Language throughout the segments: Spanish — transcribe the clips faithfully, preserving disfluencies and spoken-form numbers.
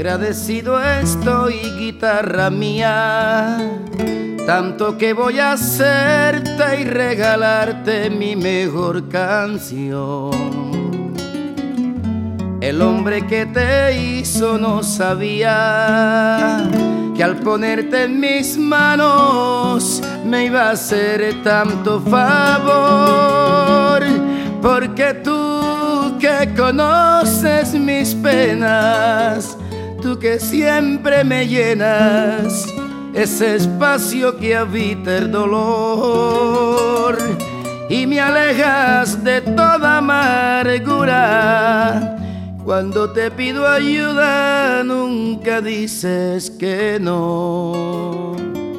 agradecido estoy, guitarra mía, tanto que voy a hacerte y regalarte mi mejor canción. El hombre que te hizo no sabía que al ponerte en mis manos me iba a hacer tanto favor, porque tú que conoces mis penas, tú que siempre me llenas ese espacio que habita el dolor y me alejas de toda amargura. Cuando te pido ayuda nunca dices que no.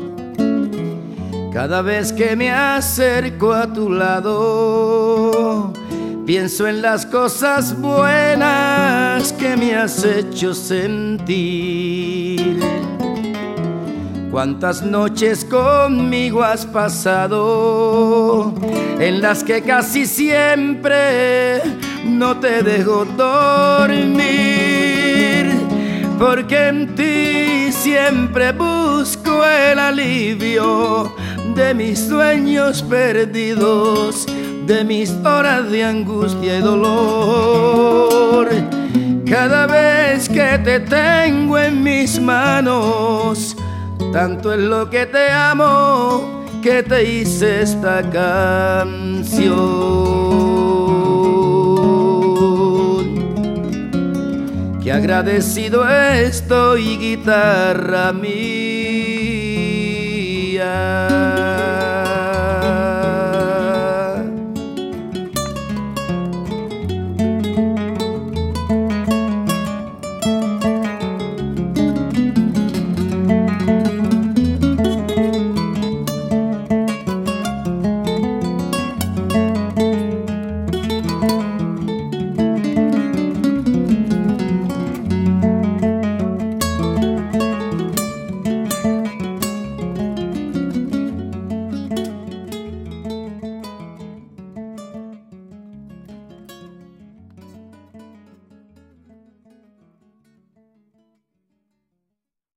Cada vez que me acerco a tu lado, pienso en las cosas buenas que me has hecho sentir. Cuántas noches conmigo has pasado, en las que casi siempre no te dejo dormir, porque en ti siempre busco el alivio de mis sueños perdidos, de mis horas de angustia y dolor. Cada vez que te tengo en mis manos, tanto es lo que te amo que te hice esta canción. Qué agradecido estoy, guitarra mía.